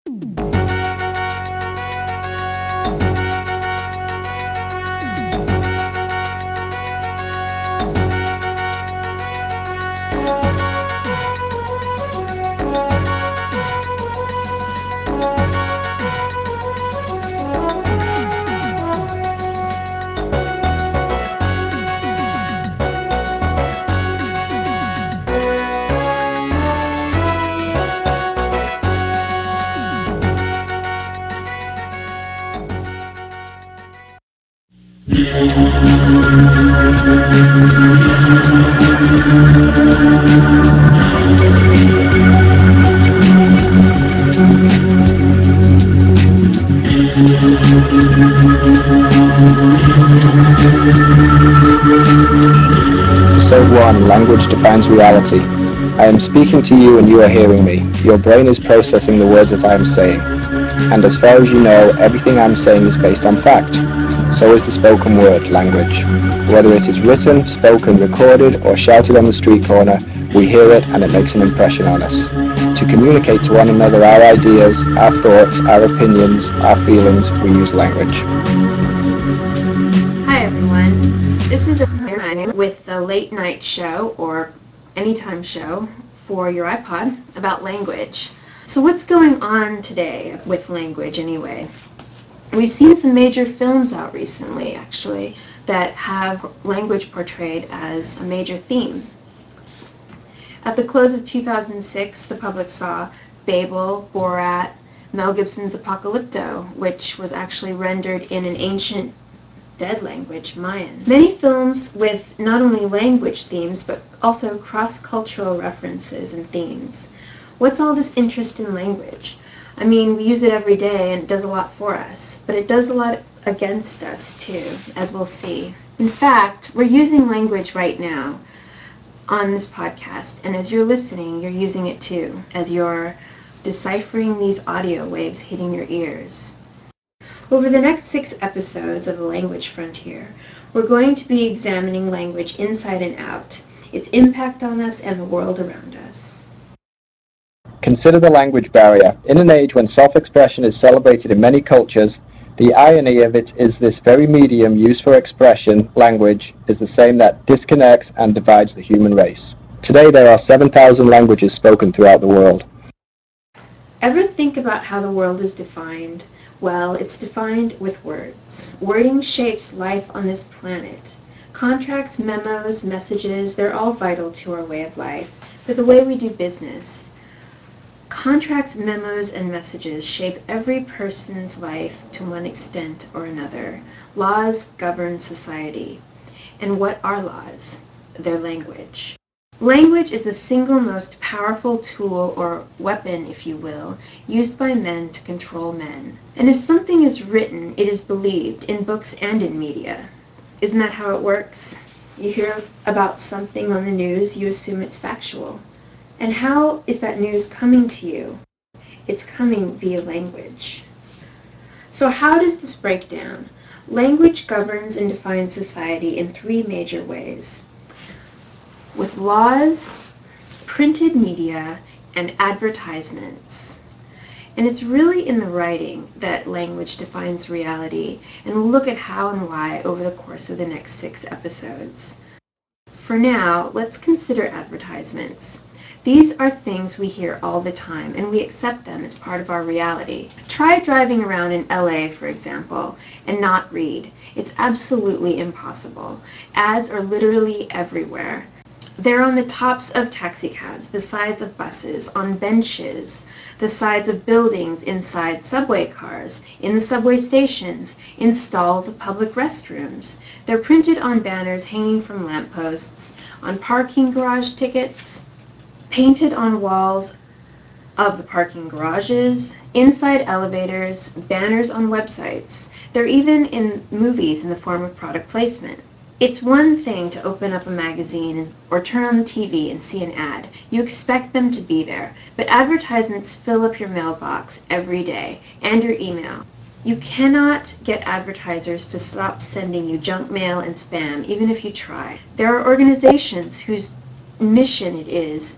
Episode 1, Language Defines Reality. I am speaking to you and you are hearing me. Your brain is processing the words that I am saying. And as far as you know, everything I am saying is based on fact. So is the spoken word, language. Whether it is written, spoken, recorded, or shouted on the street corner, we hear it and it makes an impression on us. To communicate to one another our ideas, our thoughts, our opinions, our feelings, we use language. Hi everyone, this is Amanda with the Late Night Show or Anytime Show for your iPod about language. So what's going on today with language anyway? We've seen some major films out recently actually that have language portrayed as a major theme. At the close of 2006, the public saw Babel, Borat, Mel Gibson's Apocalypto, which was actually rendered in an ancient dead language, Mayan. Many films with not only language themes, but also cross-cultural references and themes. What's all this interest in language? I mean, we use it every day and it does a lot for us, but it does a lot against us too, as we'll see. In fact, we're using language right now on this podcast, and as you're listening, you're using it too, as you're deciphering these audio waves hitting your ears. Over the next 6 episodes of The Language Frontier, we're going to be examining language inside and out, its impact on us and the world around us. Consider the language barrier. In an age when self-expression is celebrated in many cultures, the irony of it is this very medium used for expression, language, is the same that disconnects and divides the human race. Today there are 7,000 languages spoken throughout the world. Ever think about how the world is defined? Well, it's defined with words. Wording shapes life on this planet. Contracts, memos, messages, they're all vital to our way of life, to the way we do business. Contracts, memos, and messages shape every person's life to one extent or another. Laws govern society. And what are laws? Their language. Language is the single most powerful tool, or weapon, if you will, used by men to control men. And if something is written, it is believed, in books and in media. Isn't that how it works? You hear about something on the news, you assume it's factual. And how is that news coming to you? It's coming via language. So how does this break down? Language governs and defines society in 3 major ways: with laws, printed media, and advertisements. And it's really in the writing that language defines reality, and we'll look at how and why over the course of the next 6 episodes. For now, let's consider advertisements. These are things we hear all the time, and we accept them as part of our reality. Try driving around in LA, for example, and not read. It's absolutely impossible. Ads are literally everywhere. They're on the tops of taxicabs, the sides of buses, on benches, the sides of buildings, inside subway cars, in the subway stations, in stalls of public restrooms. They're printed on banners hanging from lampposts, on parking garage tickets, painted on walls of the parking garages, inside elevators, banners on websites. They're even in movies in the form of product placement. It's one thing to open up a magazine or turn on the TV and see an ad. You expect them to be there, but advertisements fill up your mailbox every day and your email. You cannot get advertisers to stop sending you junk mail and spam, even if you try. There are organizations whose mission it is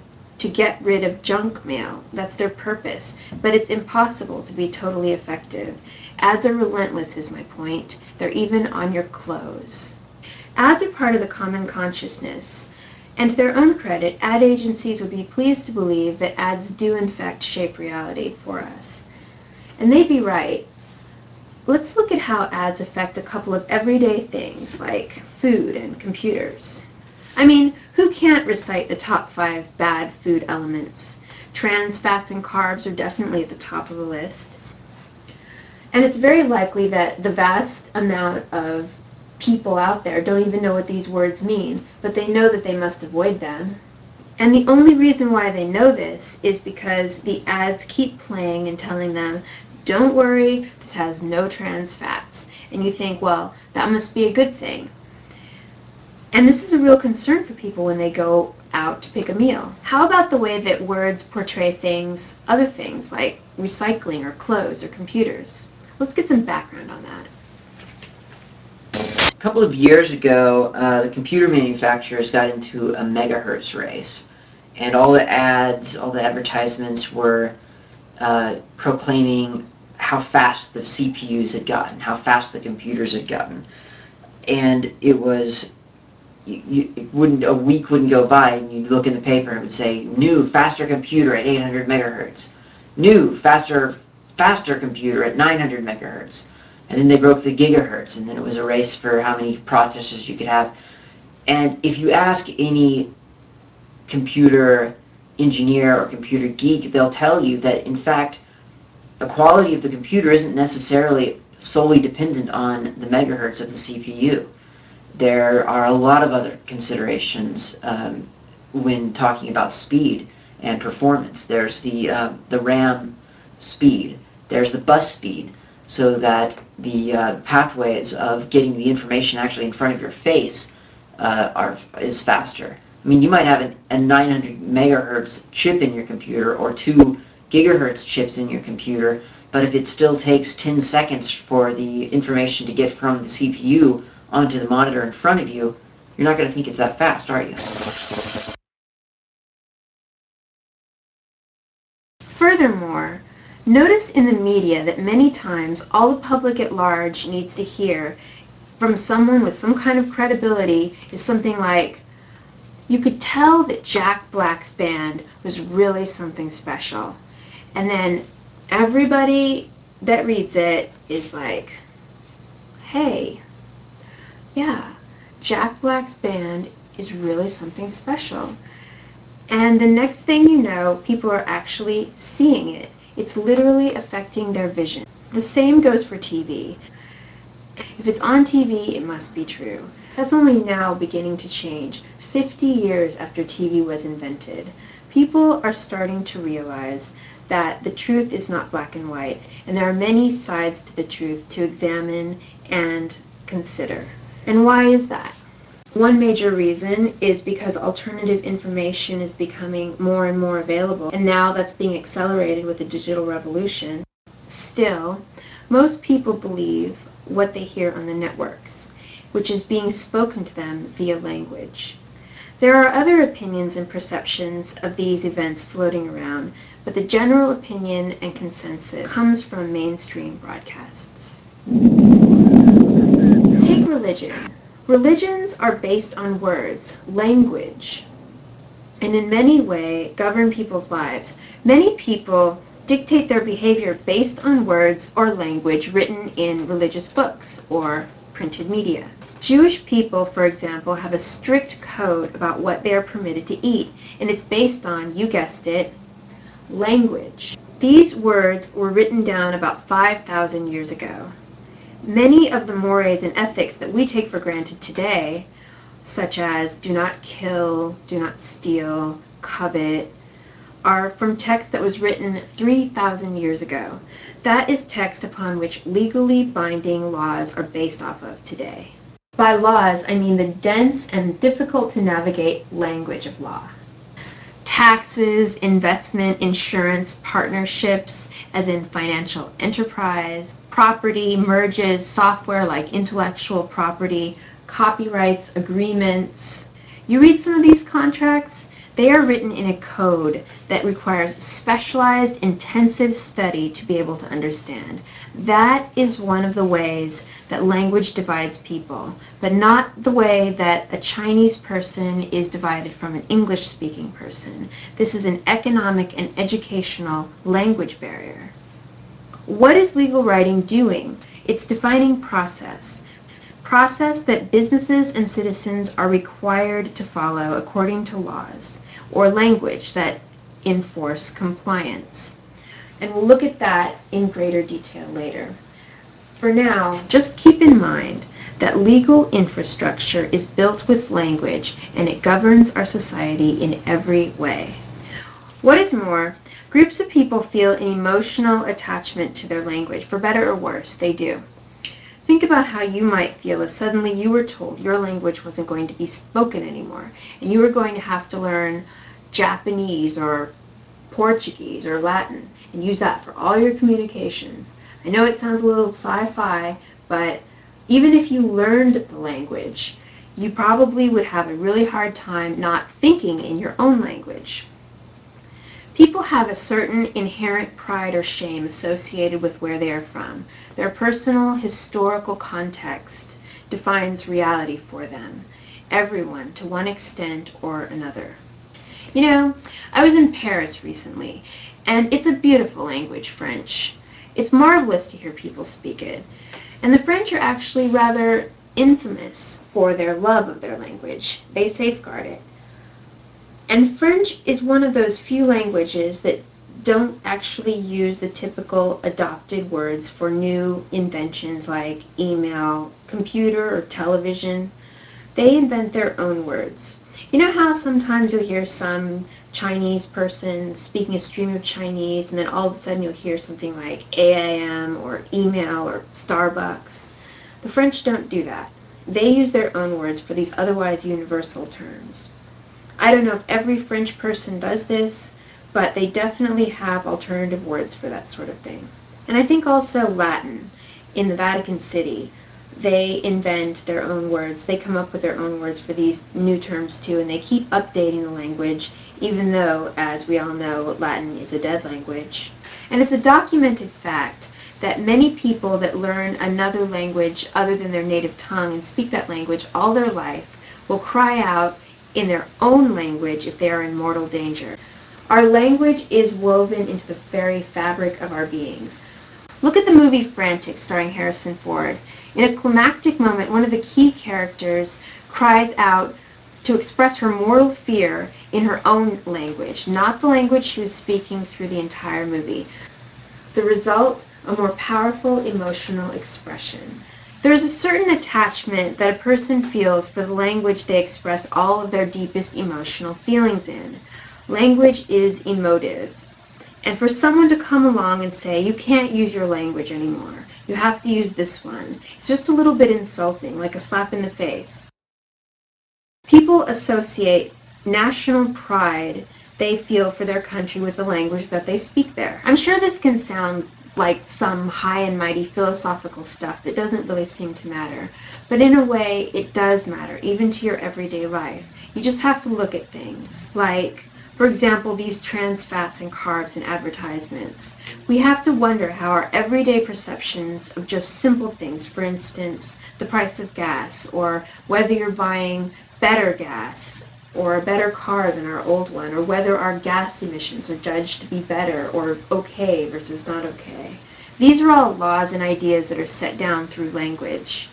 to get rid of junk mail. That's their purpose. But it's impossible to be totally effective. Ads are relentless is my point. They're even on your clothes. Ads are part of the common consciousness. And to their own credit, ad agencies would be pleased to believe that ads do in fact shape reality for us. And they'd be right. Let's look at how ads affect a couple of everyday things like food and computers. I mean, who can't recite the top 5 bad food elements? Trans fats and carbs are definitely at the top of the list. And it's very likely that the vast amount of people out there don't even know what these words mean, but they know that they must avoid them. And the only reason why they know this is because the ads keep playing and telling them, don't worry, this has no trans fats. And you think, well, that must be a good thing. And this is a real concern for people when they go out to pick a meal. How about the way that words portray things, other things like recycling or clothes or computers? Let's get some background on that. A couple of years ago, the computer manufacturers got into a megahertz race, and all the ads, all the advertisements were proclaiming how fast the CPUs had gotten, how fast the computers had gotten, and it was a week wouldn't go by, and you'd look in the paper and it would say, new, faster computer at 800 megahertz. New, faster computer at 900 megahertz. And then they broke the gigahertz, and then it was a race for how many processors you could have. And if you ask any computer engineer or computer geek, they'll tell you that, in fact, the quality of the computer isn't necessarily solely dependent on the megahertz of the CPU. There are a lot of other considerations when talking about speed and performance. There's the RAM speed. There's the bus speed, so that the pathways of getting the information actually in front of your face is faster. I mean, you might have a 900 megahertz chip in your computer or 2 gigahertz chips in your computer, but if it still takes 10 seconds for the information to get from the CPU onto the monitor in front of you, you're not going to think it's that fast, are you? Furthermore, notice in the media that many times all the public at large needs to hear from someone with some kind of credibility is something like, you could tell that Jack Black's band was really something special. And then everybody that reads it is like, hey, yeah, Jack Black's band is really something special. And the next thing you know, people are actually seeing it. It's literally affecting their vision. The same goes for TV. If it's on TV, it must be true. That's only now beginning to change, 50 years after TV was invented. People are starting to realize that the truth is not black and white, and there are many sides to the truth to examine and consider. And why is that? One major reason is because alternative information is becoming more and more available, and now that's being accelerated with the digital revolution. Still, most people believe what they hear on the networks, which is being spoken to them via language. There are other opinions and perceptions of these events floating around, but the general opinion and consensus comes from mainstream broadcasts. Take religion. Religions are based on words, language, and in many ways govern people's lives. Many people dictate their behavior based on words or language written in religious books or printed media. Jewish people, for example, have a strict code about what they are permitted to eat, and it's based on, you guessed it, language. These words were written down about 5,000 years ago. Many of the mores and ethics that we take for granted today, such as do not kill, do not steal, covet, are from text that was written 3,000 years ago. That is text upon which legally binding laws are based off of today. By laws, I mean the dense and difficult to navigate language of law. Taxes, investment, insurance, partnerships, as in financial enterprise, property, merges, software like intellectual property, copyrights, agreements. You read some of these contracts, They are written in a code that requires specialized, intensive study to be able to understand. That is one of the ways that language divides people, but not the way that a Chinese person is divided from an English-speaking person. This is an economic and educational language barrier. What is legal writing doing? It's defining process. Process that businesses and citizens are required to follow according to laws, or language that enforce compliance. And we'll look at that in greater detail later. For now, just keep in mind that legal infrastructure is built with language and it governs our society in every way. What is more, groups of people feel an emotional attachment to their language, for better or worse, they do. Think about how you might feel if suddenly you were told your language wasn't going to be spoken anymore, and you were going to have to learn Japanese or Portuguese or Latin and use that for all your communications. I know it sounds a little sci-fi, but even if you learned the language, you probably would have a really hard time not thinking in your own language. People have a certain inherent pride or shame associated with where they are from. Their personal historical context defines reality for them. Everyone, to one extent or another. You know, I was in Paris recently, and it's a beautiful language, French. It's marvelous to hear people speak it. And the French are actually rather infamous for their love of their language. They safeguard it. And French is one of those few languages that don't actually use the typical adopted words for new inventions like email, computer, or television. They invent their own words. You know how sometimes you'll hear some Chinese person speaking a stream of Chinese and then all of a sudden you'll hear something like AIM or email or Starbucks? The French don't do that. They use their own words for these otherwise universal terms. I don't know if every French person does this, but they definitely have alternative words for that sort of thing. And I think also Latin. In the Vatican City, they invent their own words. They come up with their own words for these new terms too, and they keep updating the language, even though, as we all know, Latin is a dead language. And it's a documented fact that many people that learn another language other than their native tongue and speak that language all their life will cry out in their own language if they are in mortal danger. Our language is woven into the very fabric of our beings. Look at the movie Frantic, starring Harrison Ford. In a climactic moment, one of the key characters cries out to express her mortal fear in her own language, not the language she was speaking through the entire movie. The result, a more powerful emotional expression. There is a certain attachment that a person feels for the language they express all of their deepest emotional feelings in. Language is emotive. And for someone to come along and say, you can't use your language anymore, you have to use this one, it's just a little bit insulting, like a slap in the face. People associate national pride they feel for their country with the language that they speak there. I'm sure this can sound like some high and mighty philosophical stuff that doesn't really seem to matter, but in a way it does matter, even to your everyday life. You just have to look at things like, for example, these trans fats and carbs in advertisements. We have to wonder how our everyday perceptions of just simple things, for instance, the price of gas, or whether you're buying better gas or a better car than our old one, or whether our gas emissions are judged to be better or okay versus not okay. These are all laws and ideas that are set down through language.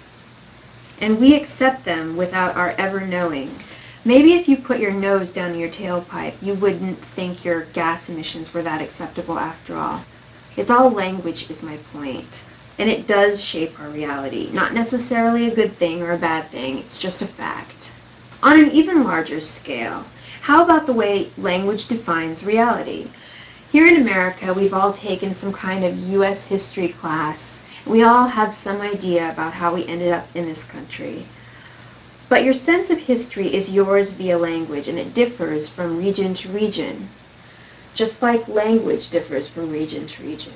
And we accept them without our ever knowing. Maybe if you put your nose down in your tailpipe, you wouldn't think your gas emissions were that acceptable after all. It's all language is my point. And it does shape our reality. Not necessarily a good thing or a bad thing, it's just a fact. On an even larger scale, how about the way language defines reality? Here in America, we've all taken some kind of U.S. history class. We all have some idea about how we ended up in this country. But your sense of history is yours via language, and it differs from region to region, just like language differs from region to region.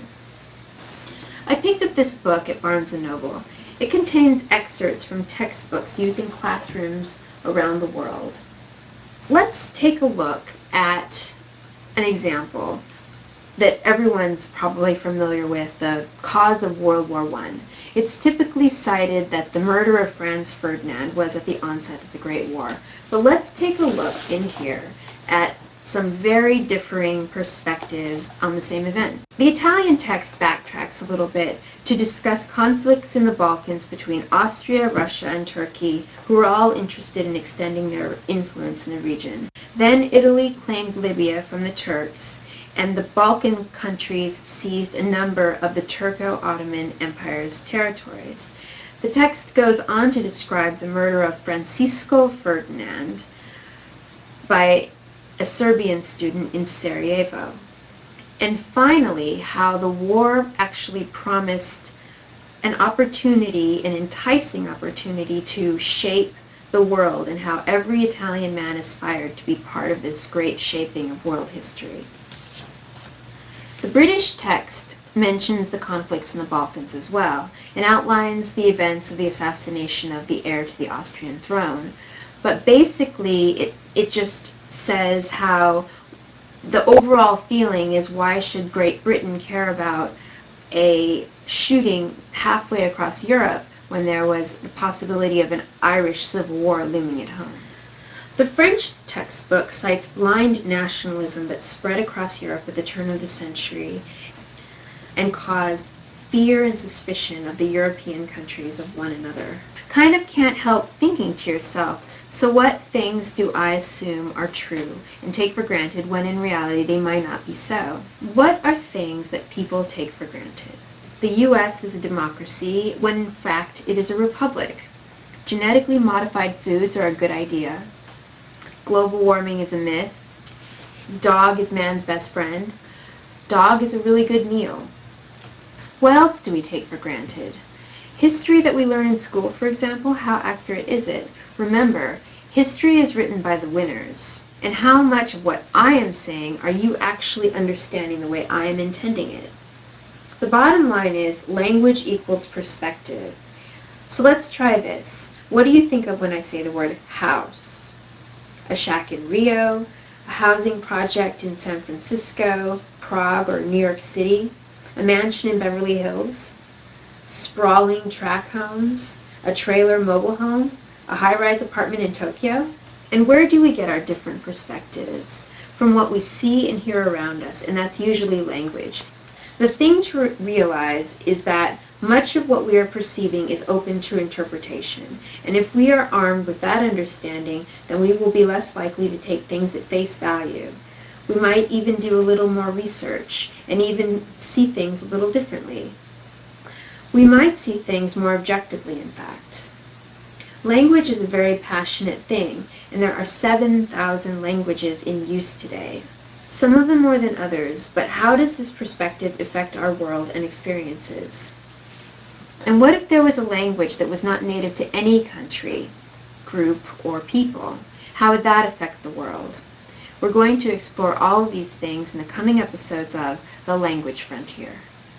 I picked up this book at Barnes & Noble. It contains excerpts from textbooks used in classrooms around the world. Let's take a look at an example that everyone's probably familiar with, the cause of World War I. It's typically cited that the murder of Franz Ferdinand was at the onset of the Great War. But let's take a look in here at some very differing perspectives on the same event. The Italian text backtracks a little bit to discuss conflicts in the Balkans between Austria, Russia, and Turkey, who were all interested in extending their influence in the region. Then Italy claimed Libya from the Turks, and the Balkan countries seized a number of the Turco-Ottoman Empire's territories. The text goes on to describe the murder of Francisco Ferdinand by a Serbian student in Sarajevo. And finally, how the war actually promised an opportunity, an enticing opportunity to shape the world, and how every Italian man aspired to be part of this great shaping of world history. The British text mentions the conflicts in the Balkans as well, and outlines the events of the assassination of the heir to the Austrian throne. But basically, it just says how the overall feeling is, why should Great Britain care about a shooting halfway across Europe when there was the possibility of an Irish civil war looming at home? The French textbook cites blind nationalism that spread across Europe at the turn of the century and caused fear and suspicion of the European countries of one another. Kind of can't help thinking to yourself, so what things do I assume are true and take for granted when in reality they might not be so? What are things that people take for granted? The US is a democracy when in fact it is a republic. Genetically modified foods are a good idea. Global warming is a myth. Dog is man's best friend. Dog is a really good meal. What else do we take for granted? History that we learn in school, for example, how accurate is it? Remember, history is written by the winners. And how much of what I am saying are you actually understanding the way I am intending it? The bottom line is language equals perspective. So let's try this. What do you think of when I say the word house? A shack in Rio, a housing project in San Francisco, Prague, or New York City, a mansion in Beverly Hills, sprawling tract homes, a trailer mobile home, a high-rise apartment in Tokyo? And where do we get our different perspectives? From what we see and hear around us, and that's usually language. The thing to realize is that much of what we are perceiving is open to interpretation, and if we are armed with that understanding, then we will be less likely to take things at face value. We might even do a little more research and even see things a little differently. We might see things more objectively, in fact. Language is a very passionate thing, and there are 7,000 languages in use today. Some of them more than others, but how does this perspective affect our world and experiences? And what if there was a language that was not native to any country, group, or people? How would that affect the world? We're going to explore all of these things in the coming episodes of The Language Frontier.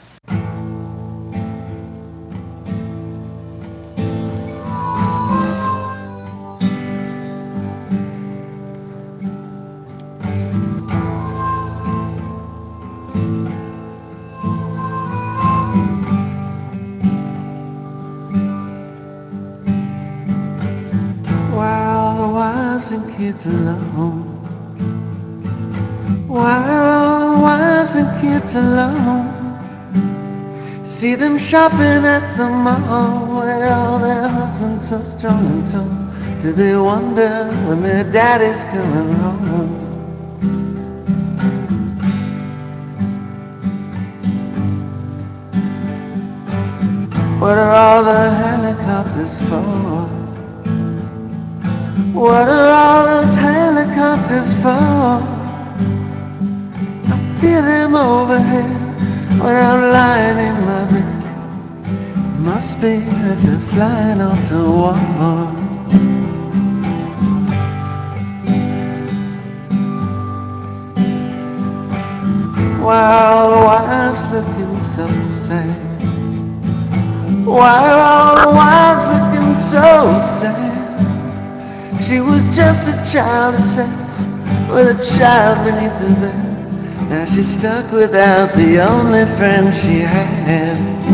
While the wives and kids alone, while the wives and kids alone, see them shopping at the mall. Well, their husbands so strong and tall. Do they wonder when their daddy's coming home? What are all the helicopters for? What are all those helicopters for? I feel them overhead when I'm lying in my bed. Must be that they're flying off to war. While the wives looking so sad. Why are all the wives looking so sad? She was just a child herself, with a child beneath her bed. Now she's stuck without the only friend she had.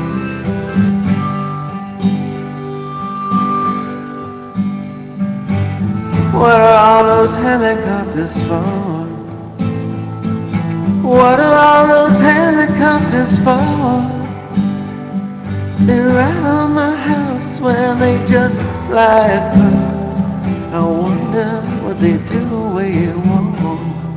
What are all those helicopters for? What are all those helicopters for? They ride on my house when they just fly across. I wonder what they do away at war.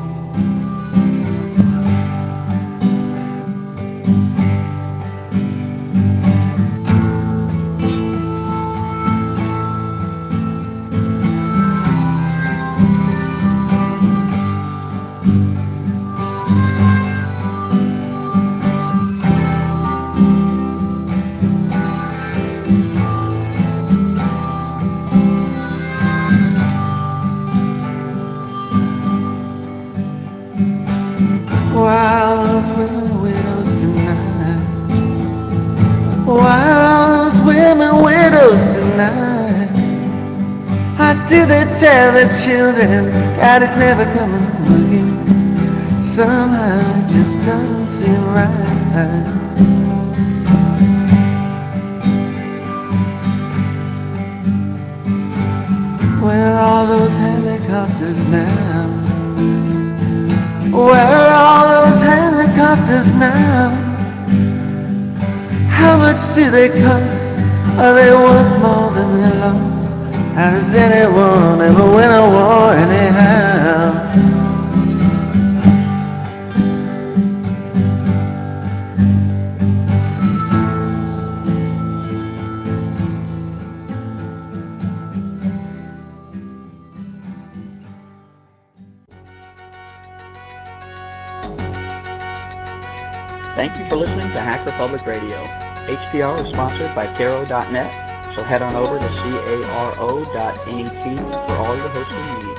Why are those women widows tonight? Why are all those women widows tonight? How do they tell their children Daddy's never coming home again? Somehow it just doesn't seem right. Where are all those helicopters now? Where are all those helicopters now? How much do they cost? Are they worth more than they lost? How does anyone ever win a war anyhow? Thank you for listening to Hacker Public Radio. HPR is sponsored by Caro.net, so head on over to caro.net for all your hosting needs.